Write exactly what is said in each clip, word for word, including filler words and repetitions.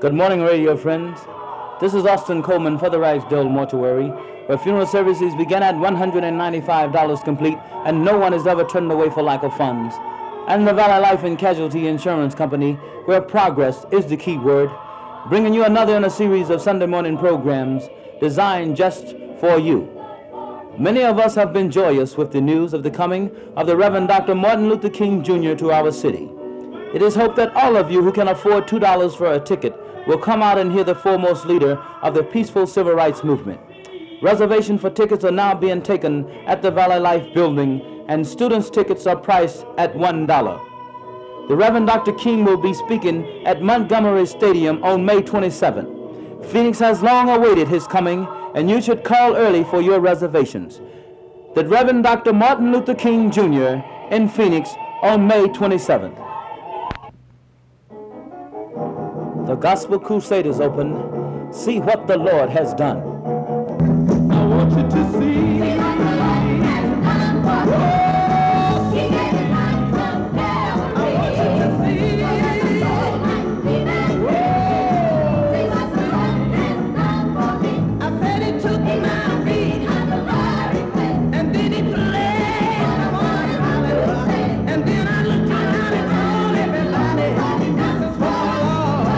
Good morning, radio friends. This is Austin Coleman for the Ragsdale Mortuary, where funeral services begin at one hundred ninety-five dollars complete, and no one is ever turned away for lack of funds. And the Valley Life and Casualty Insurance Company, where progress is the key word, bringing you another in a series of Sunday morning programs designed just for you. Many of us have been joyous with the news of the coming of the Reverend Doctor Martin Luther King Junior to our city. It is hoped that all of you who can afford two dollars for a ticket will come out and hear the foremost leader of the peaceful civil rights movement. Reservation for tickets are now being taken at the Valley Life building, and students' tickets are priced at one dollar. The Reverend Doctor King will be speaking at Montgomery Stadium on May twenty-seventh. Phoenix has long awaited his coming, and you should call early for your reservations. The Reverend Doctor Martin Luther King Junior in Phoenix on May twenty-seventh. The Gospel Crusade is open. See what the Lord has done. I want you to see. See what the Lord has done for me. Oh, he gave his life from Calvary. I want you to see. See what the Lord has done for me. I said he took my feet on the miry clay, and then he played the morning hallelujah. And then I looked around and told everybody, this is for the Lord.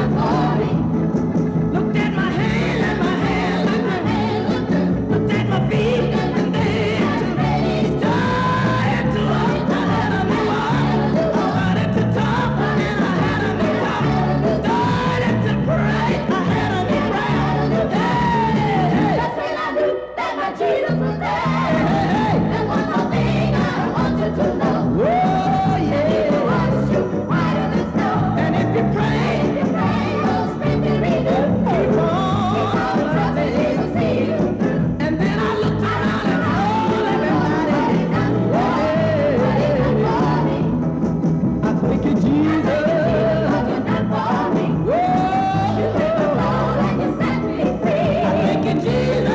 Looked at my hand and my hand and my hand, looked at my feet and then started to walk. I had a new walk, started to talk and I had a new talk, started to pray, I had a new prayer. Hey, that's when I knew that my Jesus was there. And one more thing I want you to know. Oh yeah, if you wash you whiter than snow, and if you pray, if you pray, those spring will renew. Keep on trusting Jesus, see you through. And then I looked around and told everybody, what he done for me. I thank you, Jesus. What you done for me. You took the soul and you set me free. I thank you, Jesus.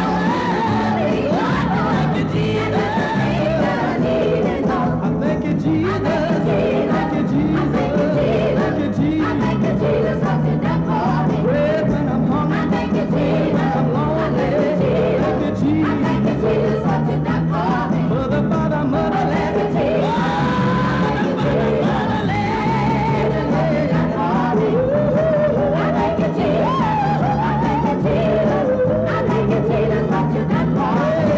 I thank you, Jesus. I thank you, Jesus. Thank you, Jesus. Thank you, Jesus. I thank you, Jesus, what you done for me. Bread when I'm hungry. I thank you, Jesus. When I'm lonely. Thank you, Jesus. I thank you, Jesus, what you done for me. Mother, father, mother, thank you, Jesus. Mother, father, motherland. What you done for me. I thank you, Jesus. I thank you, Jesus. I thank you, Jesus, what you done for me.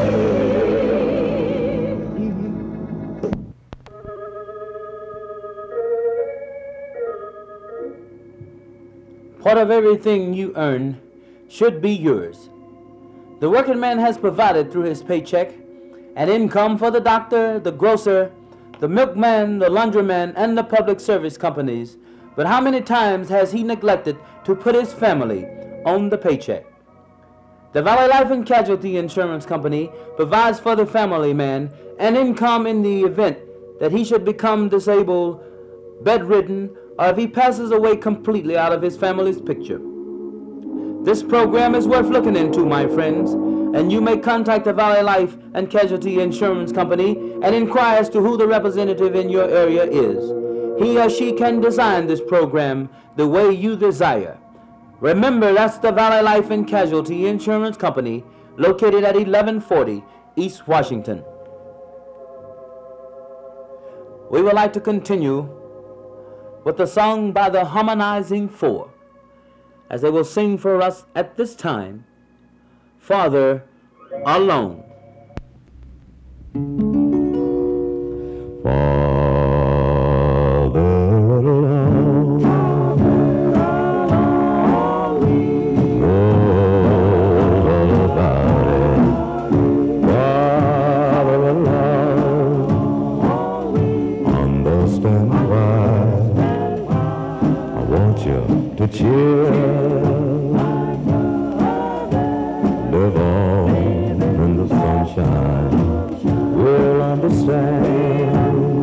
Part of everything you earn should be yours. The working man has provided through his paycheck an income for the doctor, the grocer, the milkman, the laundryman, and the public service companies. But how many times has he neglected to put his family on the paycheck? The Valley Life and Casualty Insurance Company provides for the family man an income in the event that he should become disabled, bedridden, or if he passes away completely out of his family's picture. This program is worth looking into, my friends, and you may contact the Valley Life and Casualty Insurance Company and inquire as to who the representative in your area is. He or she can design this program the way you desire. Remember, that's the Valley Life and Casualty Insurance Company, located at eleven forty East Washington. We would like to continue with the song by the Harmonizing Four, as they will sing for us at this time, Father Alone. Father alone, knows all about it. Father alone, understand why. I want you to cheer, live on in the sunshine. We'll understand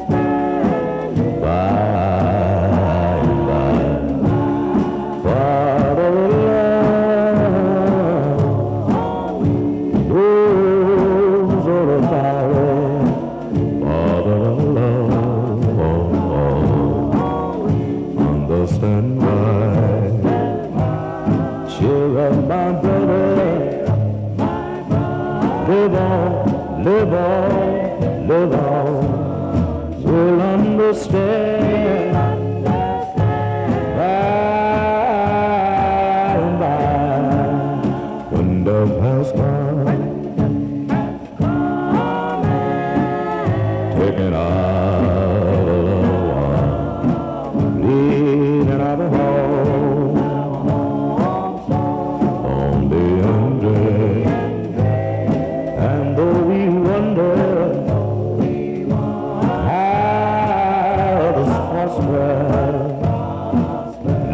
by and by. Father alone knows all about it. Father alone understand why.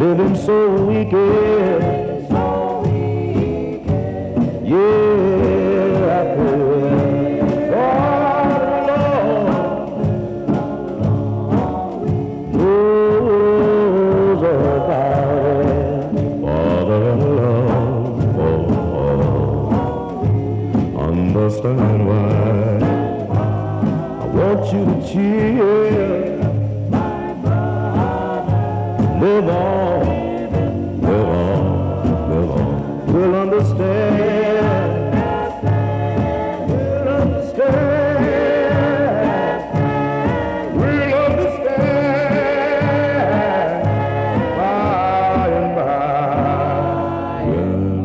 feeling so weak, yeah. Yeah, I feel all alone. Those are about father and love. Oh, understand why I want you to cheer. Live on, live on, live on. We'll understand, we'll understand, we'll understand by and by and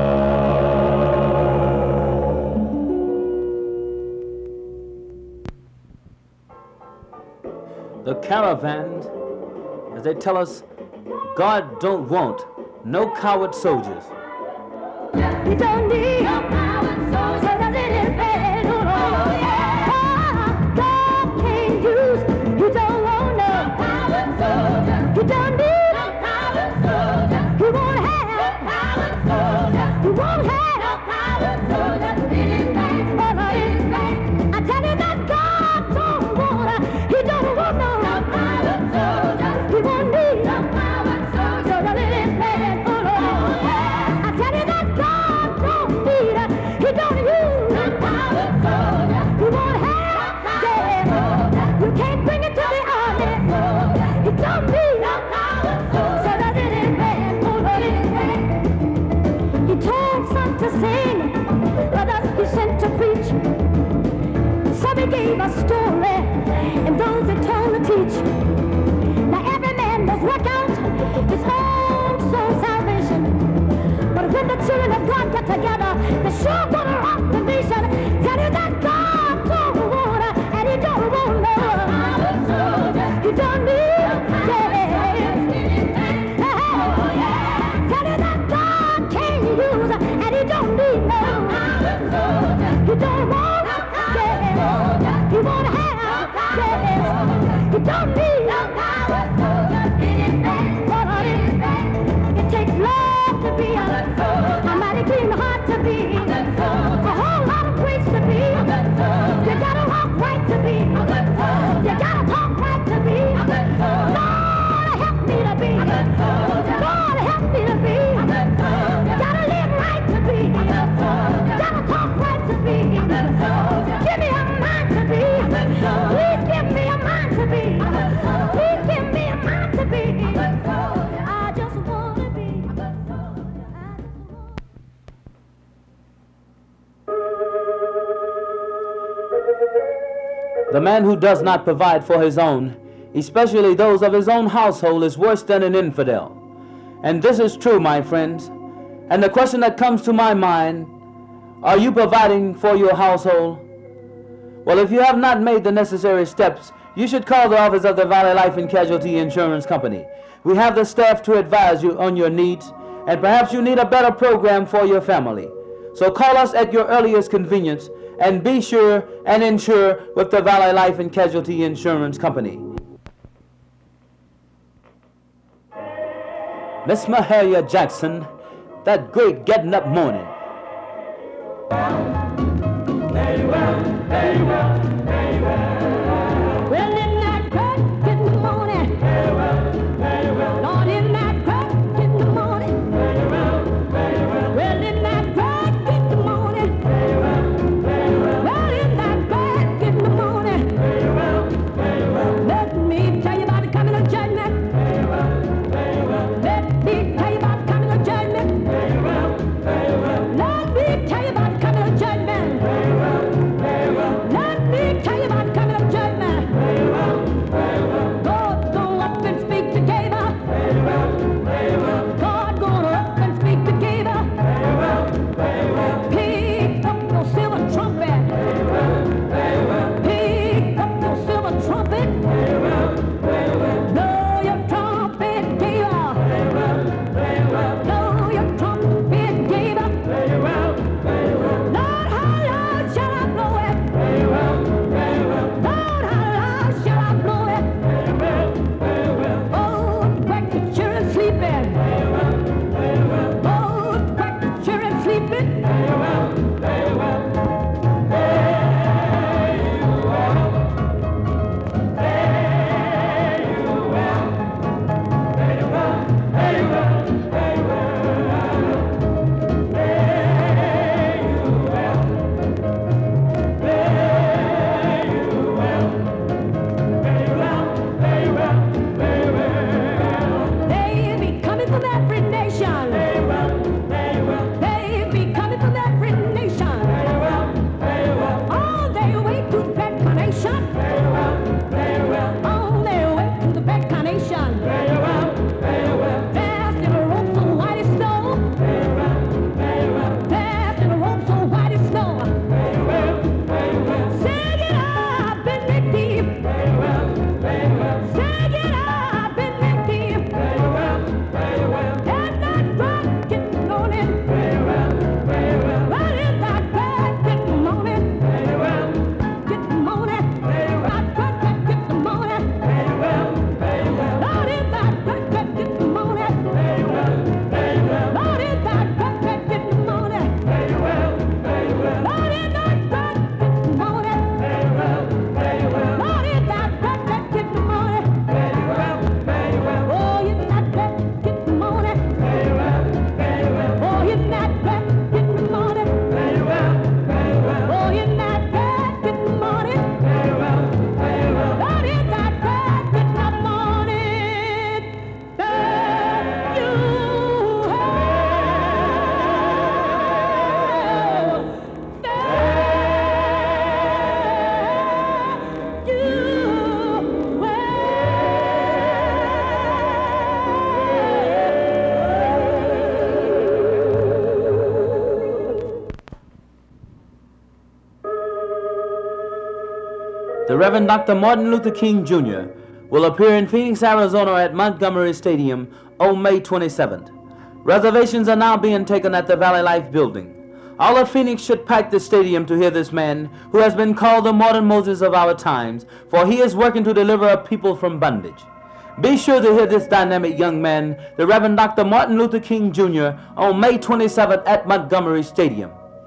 by. The caravan, as they tell us, God don't want no coward soldiers. You don't need no coward soldiers. So does it in bed, oh, yeah. God can't use, you don't want no coward soldiers. You don't need no coward soldiers. You won't have no coward soldiers. You won't have no coward soldiers. It is bad, oh, it is bad. I tell you that God don't want, he don't want no, no coward soldiers. He won't need no coward soldiers. So does it in bed, oh, yeah. I tell you that God don't need, he don't use no coward soldiers. He won't have, yeah. You can't bring it to the army. He don't need no coward soldiers. So does it in bed, oh, it is bad. He told some to sing, others he sent to preach. Some he gave a story, and those he told to teach. Now every man must work out his own soul salvation. But when the children of God get together, they're sure gonna rock the nation. Tell you that God don't want, and he don't want no coward soldiers. He don't need, yeah. Tell you that God can't use, and he don't need no coward soldiers. He don't want, yeah. He won't have, yeah. He don't need no coward soldiers. It is bad, what it is bad. It takes love to be a mighty clean heart to be, a whole lot of grace to be. You gotta walk right to be, you gotta talk right to be. Lord, help me to be, Lord, help me to be. Gotta live right to be, gotta talk right to be. Give me a mind to be, please give me a mind to be, please give me a mind to be. I just wanna be. The man who does not provide for his own, especially those of his own household, is worse than an infidel. And this is true, my friends. And the question that comes to my mind, are you providing for your household? Well, if you have not made the necessary steps, you should call the office of the Valley Life and Casualty Insurance Company. We have the staff to advise you on your needs, and perhaps you need a better program for your family. So call us at your earliest convenience and be sure and insure with the Valley Life and Casualty Insurance Company. Miss Mahalia Jackson, that great getting up morning. Very well, very well, very well. Well, in that crack in the morning. Very well, very well. Lord, in that crack in the morning. Very well, very well. Well, in that crack in the morning. Very well, very well. Well, in that crack in the morning. Very well, very well. Let me tell you about the coming of judgment. Very well, very well. Let me tell you about the coming of judgment. Very well, very well. nation. They be coming from every nation. All their way to the back nation. All their way to the back nation. Fast in a rope so white as snow. Fast in a rope so white as snow. Sing it up in the deep. Sing it up in the deep. And that rock get moaning. Right in that rock get moaning. Get moaning. That rock get moaning. Right in that rock get moaning. Right in that rock get moaning. Right in that rock get moaning. Right in that rock get moaning. Oh, in that rock get moaning. Oh, in that rock get moaning. Oh, in that rock get moaning. Right in that rock get moaning. That you have. That The Reverend Doctor Martin Luther King Junior will appear in Phoenix, Arizona at Montgomery Stadium on May twenty-seventh. Reservations are now being taken at the Valley Life building. All of Phoenix should pack the stadium to hear this man who has been called the modern Moses of our times, for he is working to deliver a people from bondage. Be sure to hear this dynamic young man, the Reverend Doctor Martin Luther King Junior, on May twenty-seventh at Montgomery Stadium.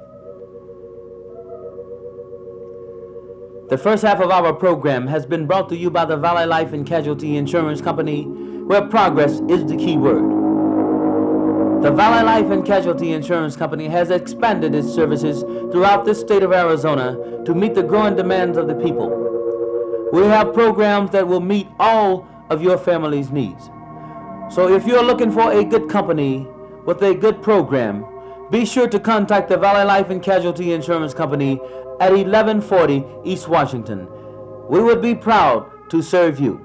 The first half of our program has been brought to you by the Valley Life and Casualty Insurance Company, where progress is the key word. The Valley Life and Casualty Insurance Company has expanded its services throughout this state of Arizona to meet the growing demands of the people. We have programs that will meet all of your family's needs. So if you're looking for a good company with a good program, be sure to contact the Valley Life and Casualty Insurance Company at eleven forty East Washington. We would be proud to serve you.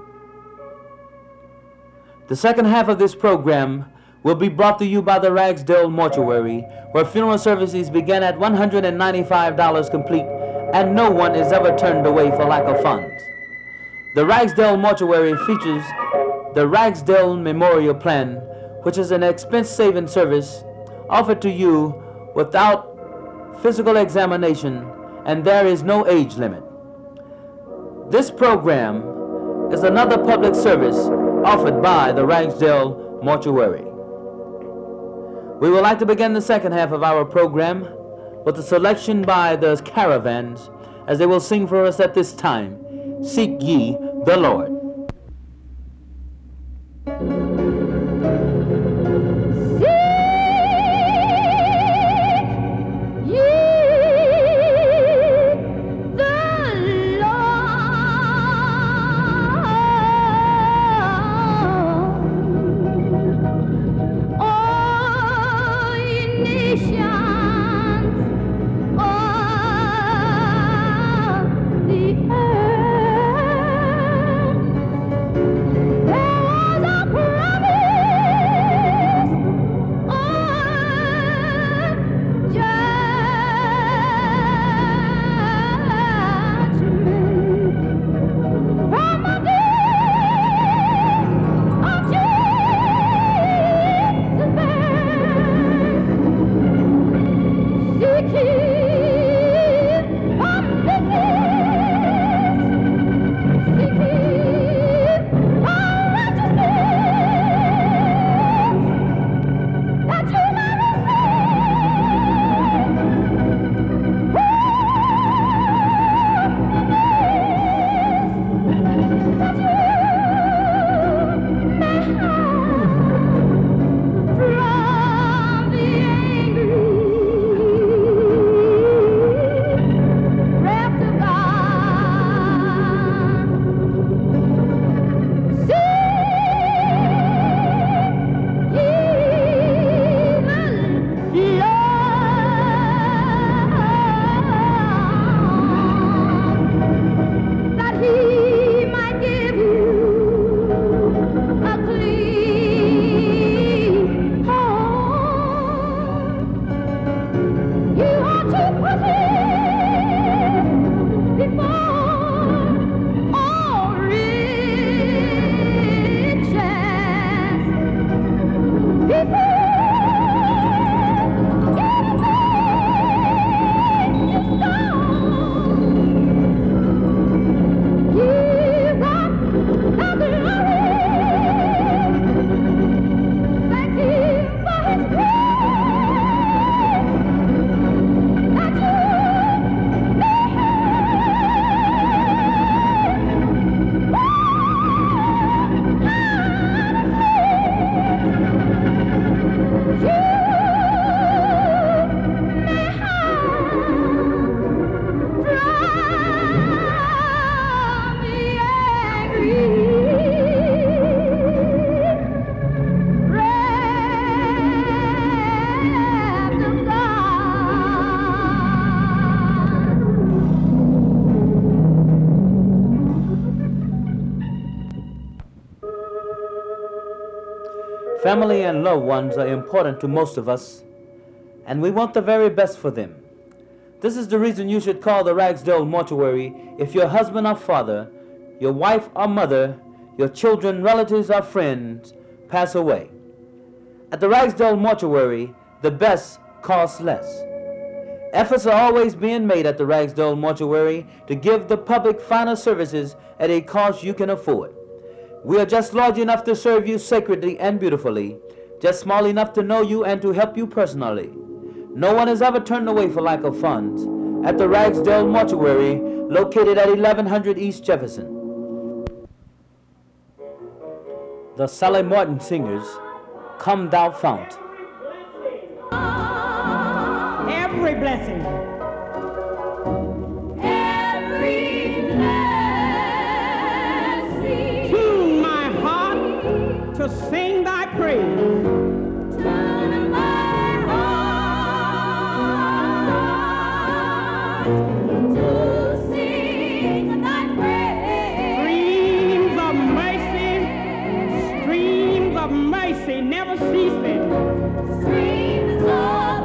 The second half of this program will be brought to you by the Ragsdale Mortuary, where funeral services begin at one hundred ninety-five dollars complete, and no one is ever turned away for lack of funds. The Ragsdale Mortuary features the Ragsdale Memorial Plan, which is an expense-saving service offered to you without physical examination, and there is no age limit. This program is another public service offered by the Ragsdale Mortuary. We would like to begin the second half of our program with a selection by the Caravans, as they will sing for us at this time, Seek Ye the Lord. The earth Family and loved ones are important to most of us, and we want the very best for them. This is the reason you should call the Ragsdale Mortuary if your husband or father, your wife or mother, your children, relatives, or friends pass away. At the Ragsdale Mortuary, the best costs less. Efforts are always being made at the Ragsdale Mortuary to give the public final services at a cost you can afford. We are just large enough to serve you sacredly and beautifully, just small enough to know you and to help you personally. No one is ever turned away for lack of funds at the Ragsdale Mortuary, located at eleven hundred East Jefferson. The Sally Morton Singers, Come Thou Fount. Every blessing. Every blessing. Tune my heart to sing thy praise. Tune my heart to sing thy praise. Streams of mercy, streams of mercy never ceasing. Streams of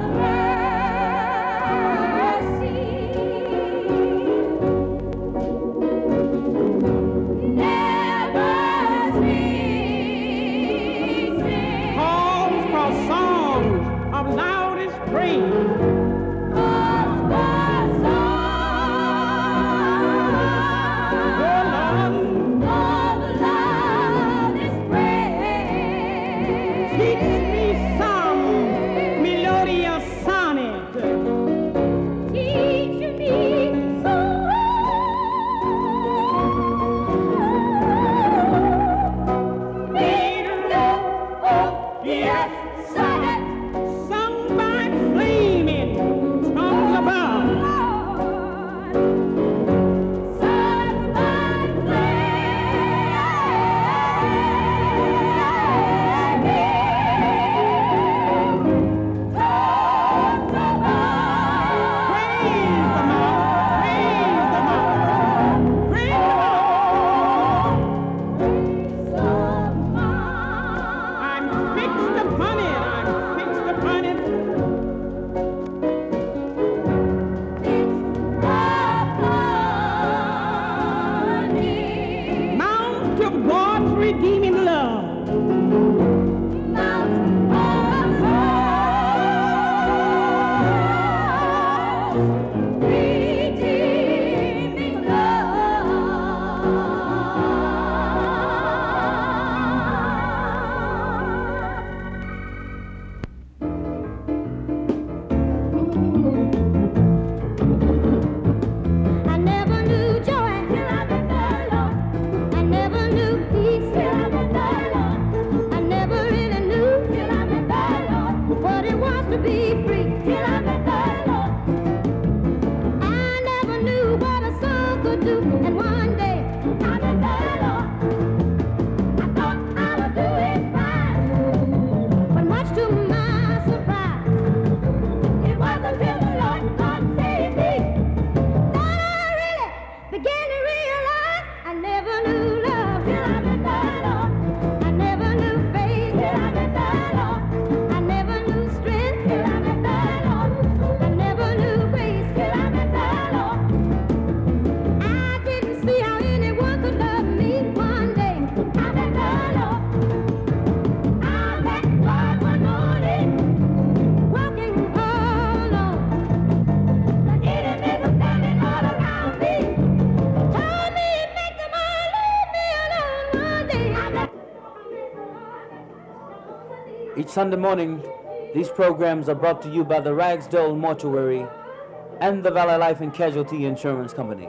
Each Sunday morning, these programs are brought to you by the Ragsdale Mortuary and the Valley Life and Casualty Insurance Company.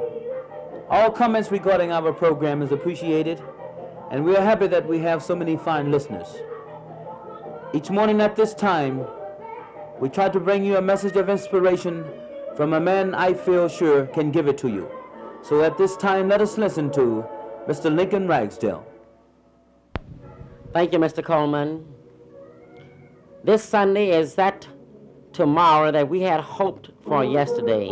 All comments regarding our program is appreciated, and we are happy that we have so many fine listeners. Each morning at this time, we try to bring you a message of inspiration from a man I feel sure can give it to you. So at this time, let us listen to Mister Lincoln Ragsdale. Thank you, Mister Coleman. This Sunday is that tomorrow that we had hoped for yesterday.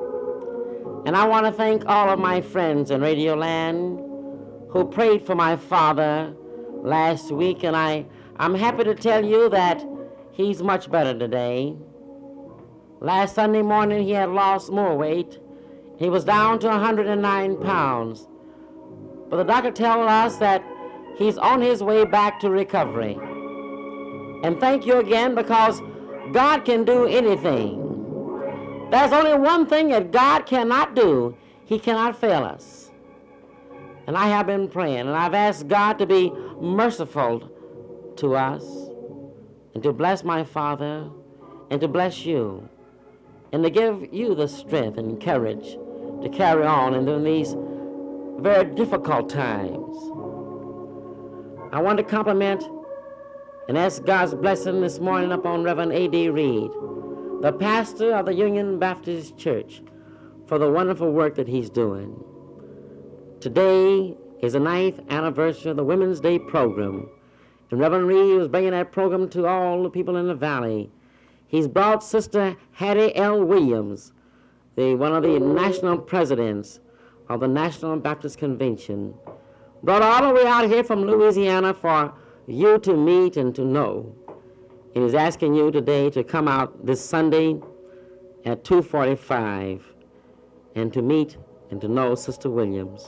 And I want to thank all of my friends in Radio Land who prayed for my father last week, and I, I'm happy to tell you that he's much better today. Last Sunday morning he had lost more weight. He was down to one hundred nine pounds. But the doctor told us that he's on his way back to recovery. And thank you again, because God can do anything. There's only one thing that God cannot do. He cannot fail us. And I have been praying, and I've asked God to be merciful to us, and to bless my father, and to bless you, and to give you the strength and courage to carry on in these very difficult times. I want to compliment and ask God's blessing this morning upon Reverend A D Reed, the pastor of the Union Baptist Church, for the wonderful work that he's doing. Today is the ninth anniversary of the Women's Day program, and Reverend Reed was bringing that program to all the people in the valley. He's brought Sister Hattie L. Williams, the one of the national presidents of the National Baptist Convention, brought all the way out here from Louisiana for you to meet and to know. And he's asking you today to come out this Sunday at two forty-five and to meet and to know Sister Williams.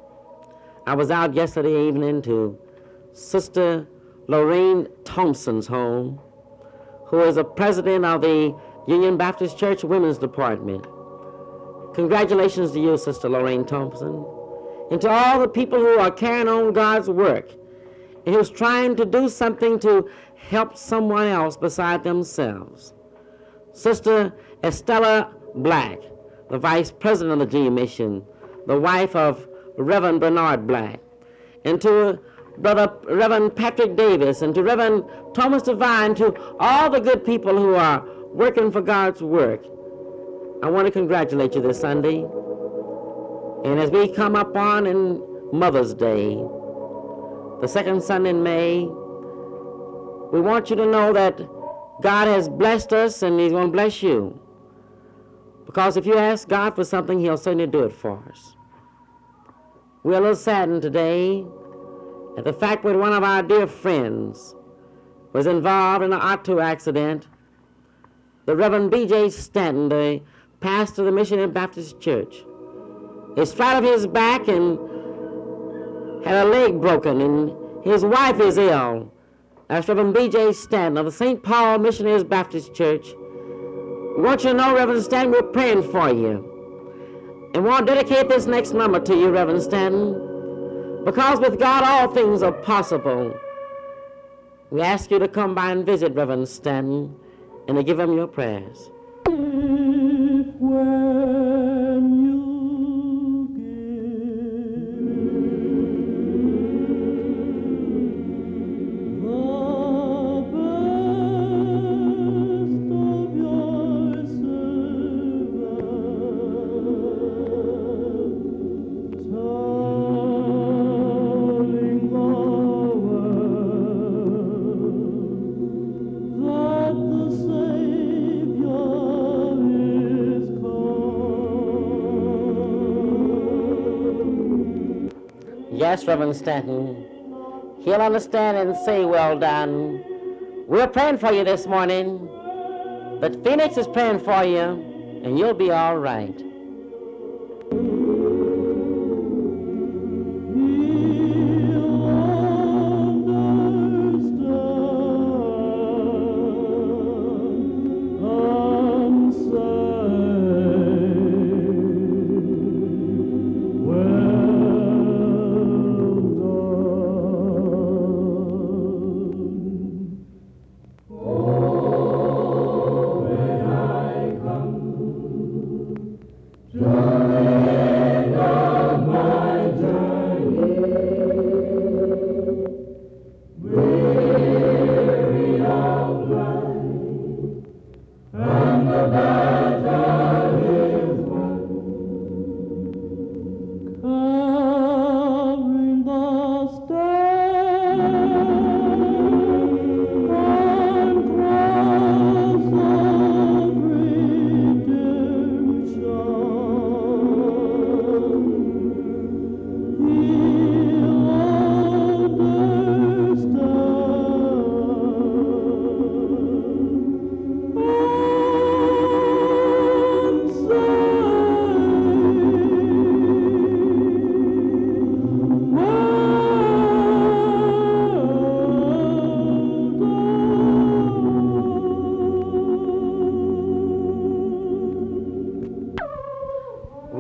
I was out yesterday evening to Sister Lorraine Thompson's home, who is the president of the Union Baptist Church Women's Department. Congratulations to you, Sister Lorraine Thompson, and to all the people who are carrying on God's work and who's trying to do something to help someone else beside themselves. Sister Estella Black, the vice president of the G Mission, the wife of Reverend Bernard Black, and to Brother Reverend Patrick Davis, and to Reverend Thomas Devine, to all the good people who are working for God's work. I want to congratulate you this Sunday. And as we come up on in Mother's Day, the second Sunday in May, we want you to know that God has blessed us and he's going to bless you. Because if you ask God for something, he'll certainly do it for us. We're a little saddened today at the fact that one of our dear friends was involved in an auto accident. The Reverend B J Stanton, the pastor of the Missionary Baptist Church, is flat of his back and had a leg broken, and his wife is ill. That's Reverend B J Stanton of the Saint Paul Missionaries Baptist Church. We want you to know, Reverend Stanton, we're praying for you. And we want to dedicate this next number to you, Reverend Stanton, because with God all things are possible. We ask you to come by and visit Reverend Stanton and to give him your prayers. If when you Yes, Reverend Stanton, he'll understand and say, well done. We're praying for you this morning, but Phoenix is praying for you, and you'll be all right.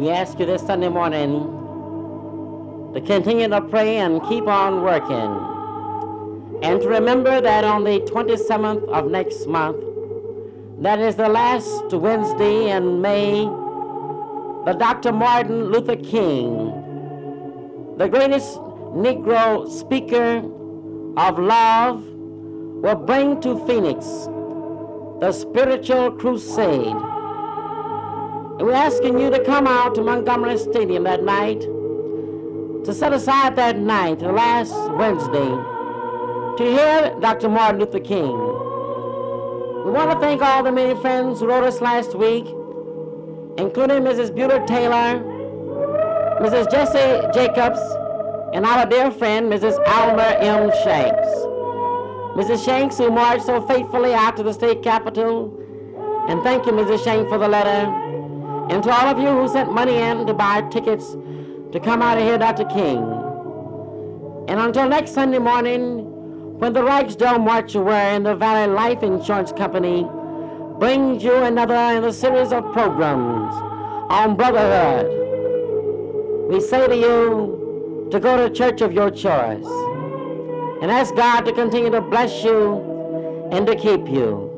we ask you this Sunday morning to continue to pray and keep on working. And to remember that on the twenty-seventh of next month, that is the last Wednesday in May, the Doctor Martin Luther King, the greatest Negro speaker of love, will bring to Phoenix the spiritual crusade. And we're asking you to come out to Montgomery Stadium that night, to set aside that night, the last Wednesday, to hear Doctor Martin Luther King. We want to thank all the many friends who wrote us last week, including Missus Beulah Taylor, Missus Jessie Jacobs, and our dear friend, Missus Alma M. Shanks. Missus Shanks, who marched so faithfully out to the state capitol, and thank you, Missus Shanks, for the letter, and to all of you who sent money in to buy tickets to come out and hear Doctor King. And until next Sunday morning, when the Ragsdale Mortuary and the Valley Life Insurance Company brings you another in a series of programs on brotherhood, we say to you to go to church of your choice and ask God to continue to bless you and to keep you.